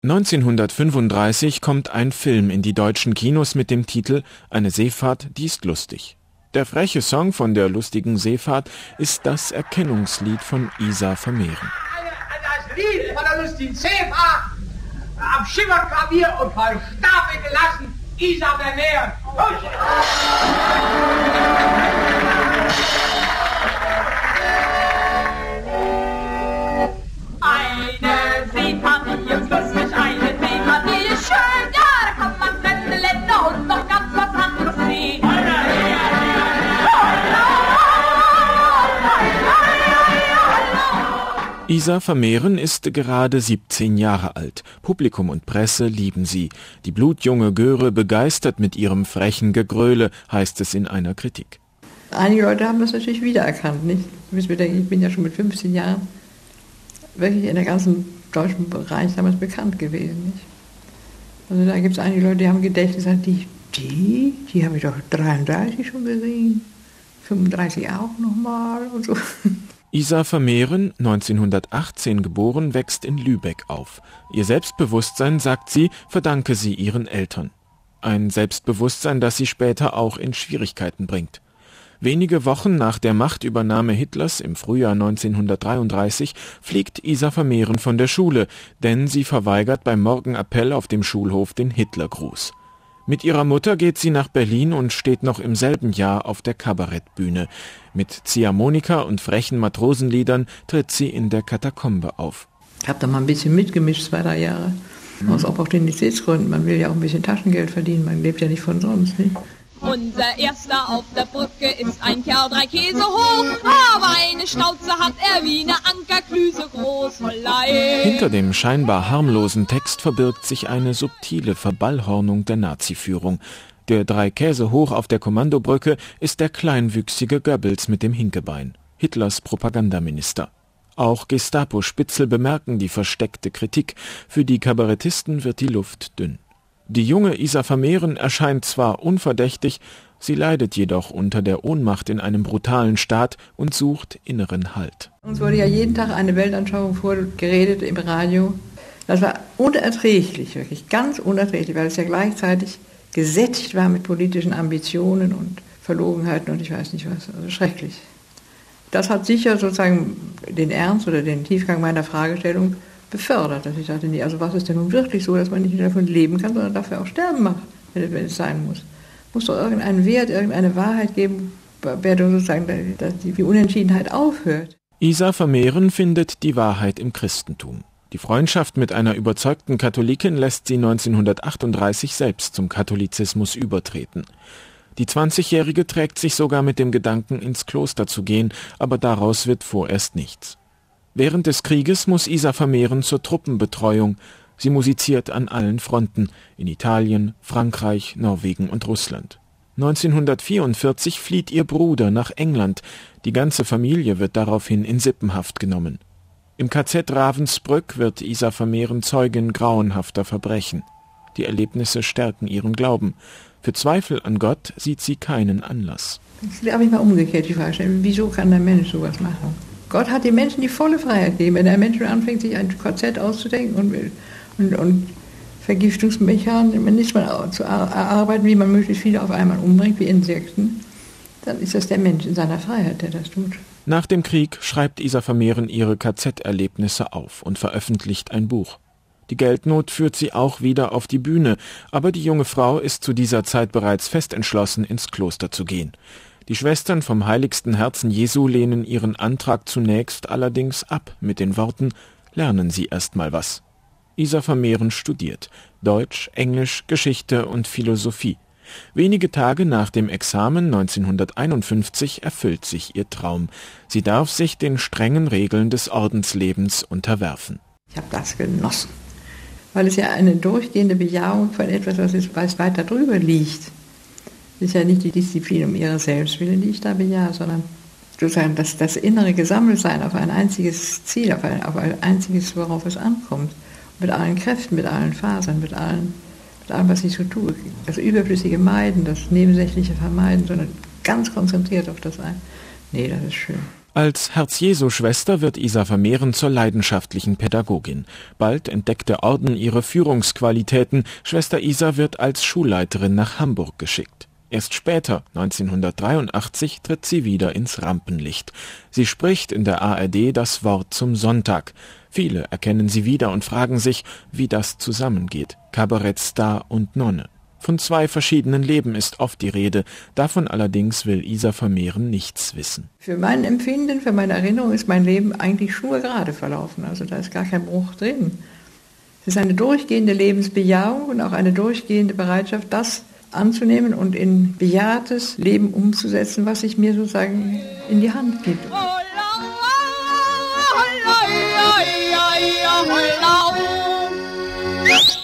1935 kommt ein Film in die deutschen Kinos mit dem Titel »Eine Seefahrt, die ist lustig«. Der freche Song von der lustigen Seefahrt ist das Erkennungslied von Isa Vermehren. Das Lied von der lustigen Seefahrt, am Schimmerklavier und vom Stapel gelassen, Isa Vermehren. Eine Seefahrt, die ist lustig, eine Seefahrt, die ist schön. Ja, da kann man fremde Länder und noch ganz was anderes sehen. Isa Vermehren ist gerade 17 Jahre alt. Publikum und Presse lieben sie. Die blutjunge Göre begeistert mit ihrem frechen Gegröle, heißt es in einer Kritik. Einige Leute haben das natürlich wiedererkannt, nicht? Ich bin ja schon mit 15 Jahren wirklich in der ganzen deutschen Bereich damals bekannt gewesen, nicht? Also da gibt es einige Leute, die haben Gedächtnis, die habe ich doch 33 schon gesehen, 35 auch nochmal und so. Isa Vermehren, 1918 geboren, wächst in Lübeck auf. Ihr Selbstbewusstsein, sagt sie, verdanke sie ihren Eltern. Ein Selbstbewusstsein, das sie später auch in Schwierigkeiten bringt. Wenige Wochen nach der Machtübernahme Hitlers im Frühjahr 1933 fliegt Isa Vermehren von der Schule, denn sie verweigert beim Morgenappell auf dem Schulhof den Hitlergruß. Mit ihrer Mutter geht sie nach Berlin und steht noch im selben Jahr auf der Kabarettbühne. Mit Ziehharmonika und frechen Matrosenliedern tritt sie in der Katakombe auf. Ich habe da mal ein bisschen mitgemischt, 2-3 Jahre. Aus Opportunitätsgründen. Man will ja auch ein bisschen Taschengeld verdienen, man lebt ja nicht von sonst, nicht? Unser Erster auf der Brücke ist ein Kerl 3 Käse hoch, aber eine Schnauze hat er wie eine Ankerklüse groß. Hollei. Hinter dem scheinbar harmlosen Text verbirgt sich eine subtile Verballhornung der Naziführung. Der 3 Käse hoch auf der Kommandobrücke ist der kleinwüchsige Goebbels mit dem Hinkebein, Hitlers Propagandaminister. Auch Gestapo-Spitzel bemerken die versteckte Kritik. Für die Kabarettisten wird die Luft dünn. Die junge Isa Vermehren erscheint zwar unverdächtig, sie leidet jedoch unter der Ohnmacht in einem brutalen Staat und sucht inneren Halt. Uns wurde ja jeden Tag eine Weltanschauung vorgeredet im Radio. Das war unerträglich, wirklich ganz unerträglich, weil es ja gleichzeitig gesättigt war mit politischen Ambitionen und Verlogenheiten und ich weiß nicht was, also schrecklich. Das hat sicher sozusagen den Ernst oder den Tiefgang meiner Fragestellung befördert, dass ich dachte, nee, also was ist denn nun wirklich so, dass man nicht nur davon leben kann, sondern dafür auch sterben macht, wenn es sein muss. Muss doch irgendeinen Wert, irgendeine Wahrheit geben, bei der sozusagen dass die Unentschiedenheit aufhört. Isa Vermehren findet die Wahrheit im Christentum. Die Freundschaft mit einer überzeugten Katholikin lässt sie 1938 selbst zum Katholizismus übertreten. Die 20-Jährige trägt sich sogar mit dem Gedanken, ins Kloster zu gehen, aber daraus wird vorerst nichts. Während des Krieges muss Isa Vermehren zur Truppenbetreuung. Sie musiziert an allen Fronten, in Italien, Frankreich, Norwegen und Russland. 1944 flieht ihr Bruder nach England. Die ganze Familie wird daraufhin in Sippenhaft genommen. Im KZ Ravensbrück wird Isa Vermehren Zeugin grauenhafter Verbrechen. Die Erlebnisse stärken ihren Glauben. Für Zweifel an Gott sieht sie keinen Anlass. Jetzt habe ich mal umgekehrt die Frage stellen, wieso kann der Mensch sowas machen? Gott hat den Menschen die volle Freiheit gegeben. Wenn der Mensch anfängt, sich ein KZ auszudenken und Vergiftungsmechanismen zu erarbeiten, wie man möglichst viele auf einmal umbringt, wie Insekten, dann ist das der Mensch in seiner Freiheit, der das tut. Nach dem Krieg schreibt Isa Vermehren ihre KZ-Erlebnisse auf und veröffentlicht ein Buch. Die Geldnot führt sie auch wieder auf die Bühne, aber die junge Frau ist zu dieser Zeit bereits fest entschlossen, ins Kloster zu gehen. Die Schwestern vom Heiligsten Herzen Jesu lehnen ihren Antrag zunächst allerdings ab mit den Worten: Lernen Sie erst mal was. Isa Vermehren studiert Deutsch, Englisch, Geschichte und Philosophie. Wenige Tage nach dem Examen 1951 erfüllt sich ihr Traum. Sie darf sich den strengen Regeln des Ordenslebens unterwerfen. Ich habe das genossen, weil es ja eine durchgehende Bejahung von etwas, was weiter drüber liegt. Es ist ja nicht die Disziplin um ihre Selbstwillen, die ich da bejahe, sondern sozusagen das innere Gesammeltsein auf ein einziges Ziel, auf ein einziges, worauf es ankommt. Mit allen Kräften, mit allen Fasern, mit allem, was ich so tue. Das Überflüssige meiden, das Nebensächliche vermeiden, sondern ganz konzentriert auf das ein. Nee, das ist schön. Als Herz-Jesu-Schwester wird Isa Vermehren zur leidenschaftlichen Pädagogin. Bald entdeckt der Orden ihre Führungsqualitäten. Schwester Isa wird als Schulleiterin nach Hamburg geschickt. Erst später, 1983, tritt sie wieder ins Rampenlicht. Sie spricht in der ARD das Wort zum Sonntag. Viele erkennen sie wieder und fragen sich, wie das zusammengeht. Kabarettstar und Nonne. Von 2 verschiedenen Leben ist oft die Rede. Davon allerdings will Isa Vermehren nichts wissen. Für mein Empfinden, für meine Erinnerung ist mein Leben eigentlich schnurgerade verlaufen. Also da ist gar kein Bruch drin. Es ist eine durchgehende Lebensbejahung und auch eine durchgehende Bereitschaft, das anzunehmen und in bejahtes Leben umzusetzen, was sich mir sozusagen in die Hand gibt. Oh,